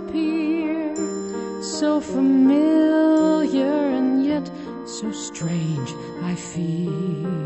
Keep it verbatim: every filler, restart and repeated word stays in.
appear, so familiar and yet so strange I feel.